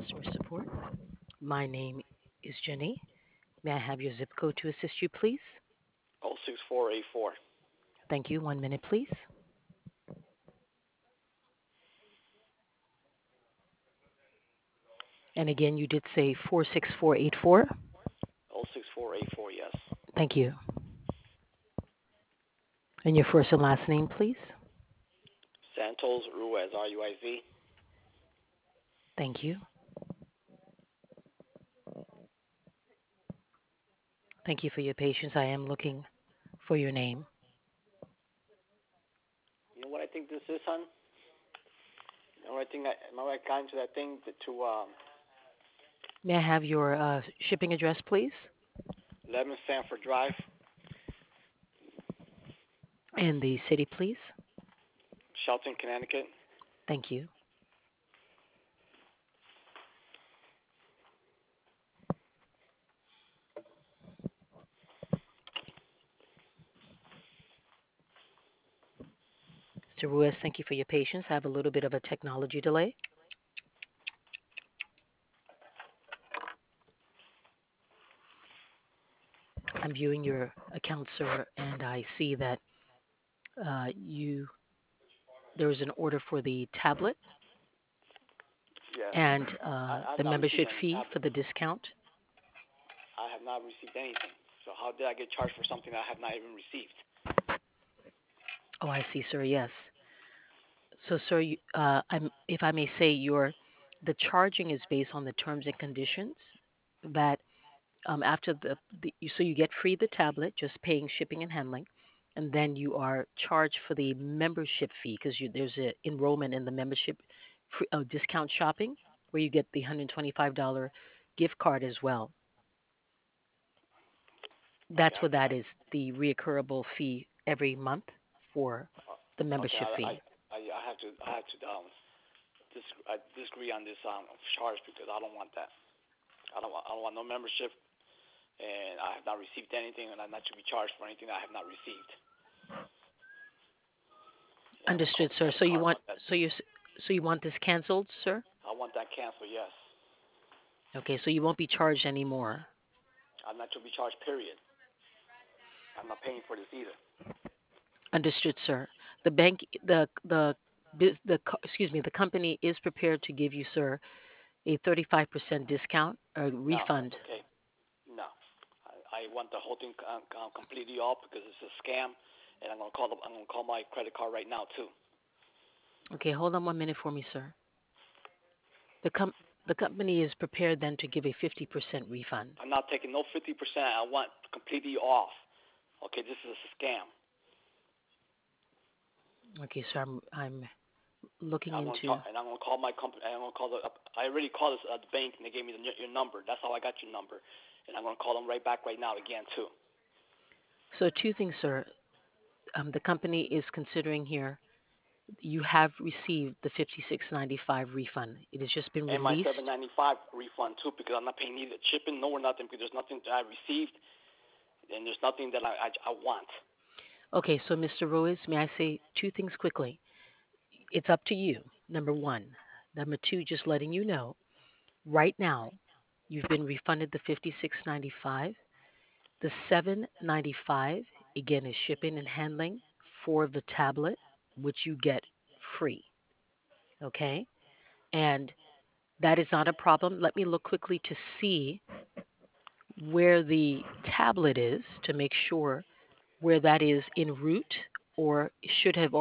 customer support. My name is Jenny. May I have your zip code to assist you, please? 06484. Thank you. 1 minute, please. And again, you did say 46484. 06484, yes. Thank you. And your first and last name, please. Santos Ruiz, Ruiz. Thank you. Thank you for your patience. I am looking for your name. You know what I think this is, son? You know what I think? Am I right got into that thing to May I have your shipping address, please? 11 Sanford Drive, And the city, please? Shelton, Connecticut? Thank you. Mr. Ruiz, thank you for your patience. I have a little bit of a technology delay. I'm viewing your account, sir, and I see that you there was an order for the tablet Yes. and I have the not received membership any fee for tablets. the discount. I have not received anything. So how did I get charged for something I have not even received? Oh, I see, sir. Yes. So, sir, if I may say, the charging is based on the terms and conditions that after so you get free the tablet, just paying shipping and handling, and then you are charged for the membership fee because there's a enrollment in the membership discount shopping where you get the $125 gift card as well. Okay, That's what that is, the reoccurable fee every month for the okay. membership fee. I have to disagree on this charge because I don't want that. I don't want no membership, and I have not received anything, and I'm not to be charged for anything that I have not received. Yeah, I'm gonna call Understood, the sir. credit card about that too. So you want this canceled, sir? I want that canceled. Yes, Okay, so you won't be charged anymore. I'm not to be charged. Period. I'm not paying for this either. Understood, sir. The bank, excuse me, the company is prepared to give you, sir, a 35% discount, a No, refund. okay, no. I want the whole thing completely off because it's a scam, and I'm gonna call my credit card right now too. Okay, hold on 1 minute for me, sir. The com- the company is prepared then to give a 50% refund. I'm not taking no 50%. I want completely off. Okay, this is a scam. Okay, sir, I'm looking I'm gonna into. talk, and I'm gonna call my company. I'm gonna call the. I already called this the bank, and they gave me your number. That's how I got your number, and I'm gonna call them right back right now again too. So two things, sir. The company is considering here. You have received the 56.95 refund. It has just been And my released. 795 refund too, because I'm not paying either shipping, no or nothing, because there's nothing that I received, and there's nothing that I want. Okay, so Mr. Ruiz, may I say two things quickly? It's up to you. Number one. Number two, just letting you know, right now, you've been refunded the 56.95. The 7.95 again is shipping and handling for the tablet, which you get free. Okay? And that is not a problem. Let me look quickly to see where the tablet is to make sure where that is en route or should have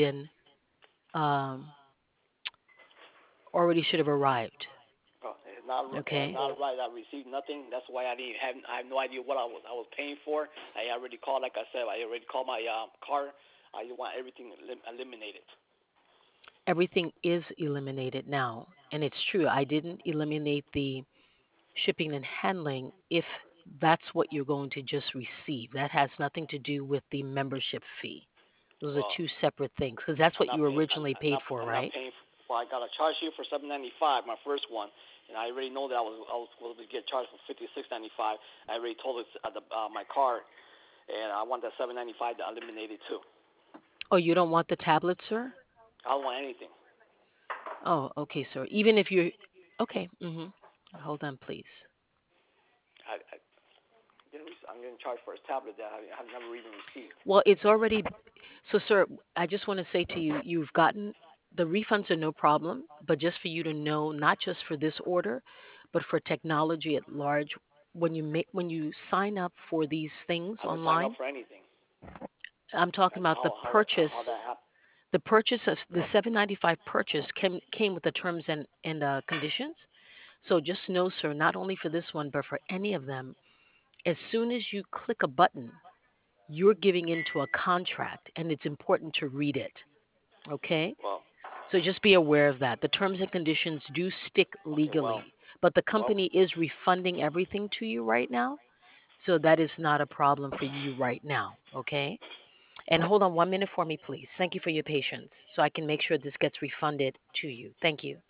um, already should have arrived. It's Okay. not right. I received nothing. That's why I have no idea what I was paying for. I already called, like I said, I already called my car. I want everything eliminated. Everything is eliminated now, and it's true. I didn't eliminate the shipping and handling if that's what you're going to just receive. That has nothing to do with the membership fee. Those are Well, two separate things because that's I'm what not you paying. originally paid for, I'm not right? paying. Well, I got a charge here for 795, my first one, and I already know that I was supposed to get charged for 56.95. I already told it my car, and I want that 795 eliminated too. Oh, you don't want the tablet, sir? I don't want anything. Oh, okay, sir. Even if you Okay. Hold on, please. I I'm getting charged for a tablet that I have never even received. Well, it's already. So, sir, I just want to say to you, you've gotten the refunds are no problem, but just for you to know, not just for this order, but for technology at large, when you sign up for these things I didn't sign up online, for anything. I'm talking about How that happened? the purchase of the 795 purchase came with the terms and conditions. So just know, sir, not only for this one, but for any of them, as soon as you click a button, you're giving into a contract, and it's important to read it. Okay? Well, So just be aware of that. The terms and conditions do stick okay, legally, but the well, company is refunding everything to you right now. So that is not a problem for you right now. Okay? And hold on 1 minute for me, please. Thank you for your patience. So I can make sure this gets refunded to you. Thank you.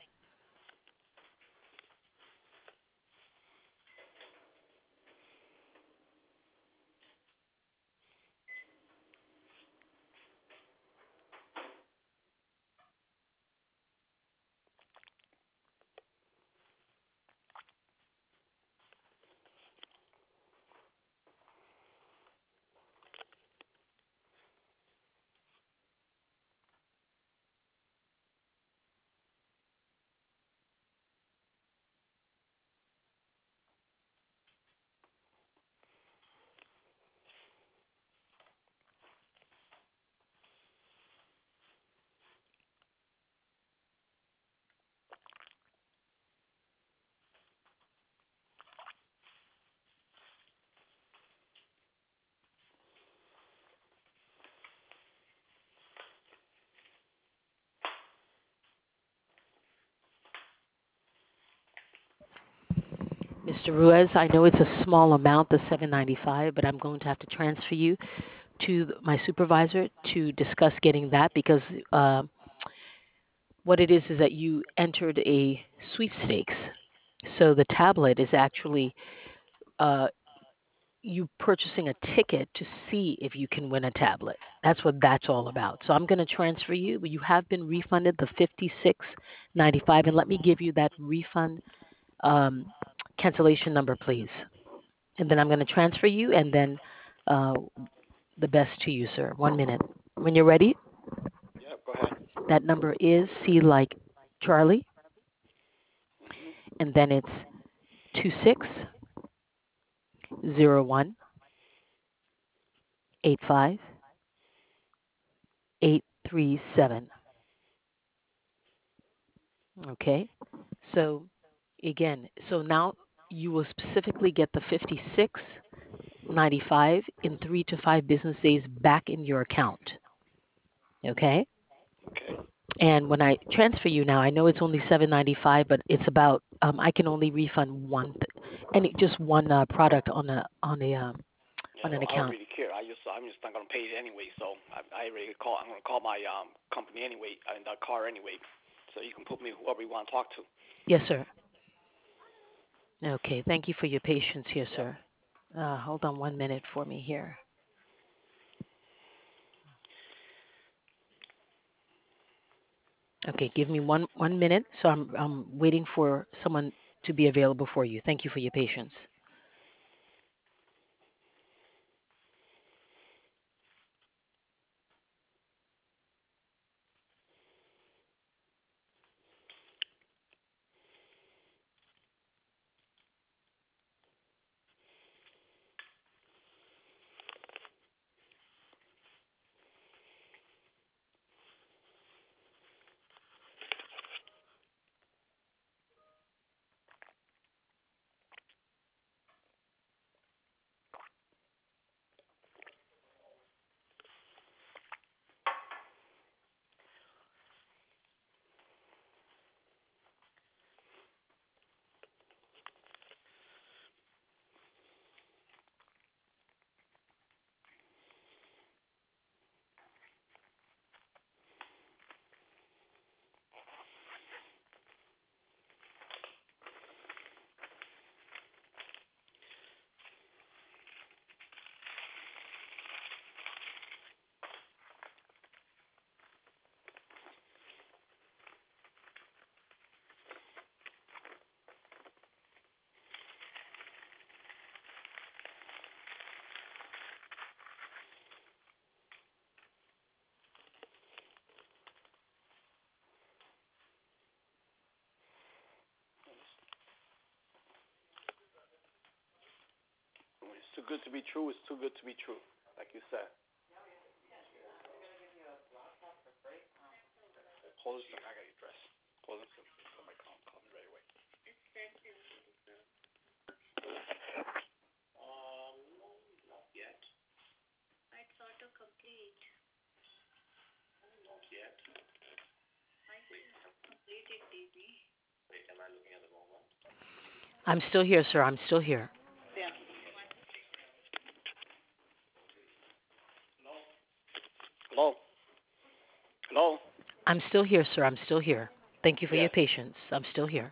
Mr. Ruiz, I know it's a small amount, the 795, but I'm going to have to transfer you to my supervisor to discuss getting that because what it is that you entered a sweepstakes. So the tablet is actually uh, you purchasing a ticket to see if you can win a tablet. That's what that's all about. So I'm going to transfer you. You have been refunded the 56.95, and let me give you that refund um, cancellation number, please. And then I'm going to transfer you, and then uh, the best to you, sir. 1 minute. When you're ready, yeah, go ahead. that number is C like Charlie, Hmm. and then it's 260185 837. Okay. So again, so now you will specifically get the 56.95 in 3 to 5 business days back in your account. Okay. Okay. And when I transfer you now, I know it's only 795, but it's about I can only refund just one product Yeah, on an I don't account. really care. I'm just not gonna pay it anyway. So I already call. I'm gonna call my company anyway, and the car anyway. So you can put me whoever you want to talk to. Yes, sir. Okay. Thank you for your patience here, Yep. sir. Hold on 1 minute for me here. Okay, give me one minute. So I'm waiting for someone to be available for you. Thank you for your patience. too good to be true. It's too good to be true, like you said. Hold this. I got your dress. Hold this. Somebody call me right away. Not yet. Not yet. Wait, am I looking at the wrong one? I'm still here, sir. I'm still here. Yeah. Hello. Hello. I'm still here, sir. I'm still here. Thank you for your Yes. patience. I'm still here.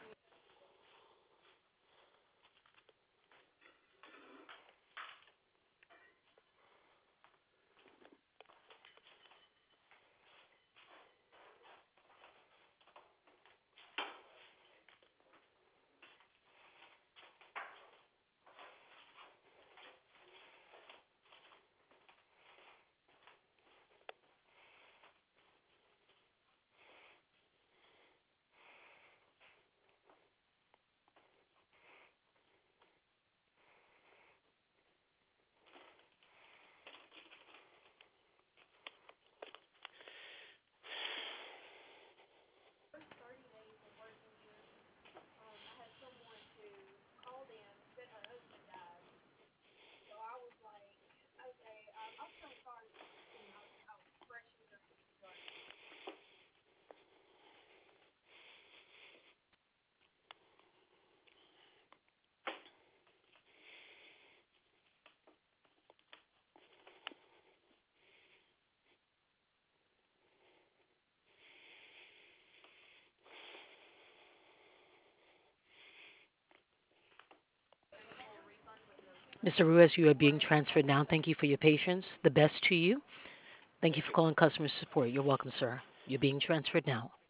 Mr. Ruiz, you are being transferred now. Thank you for your patience. The best to you. Thank you Thank for you. calling customer support. You're welcome, sir. You're being transferred now.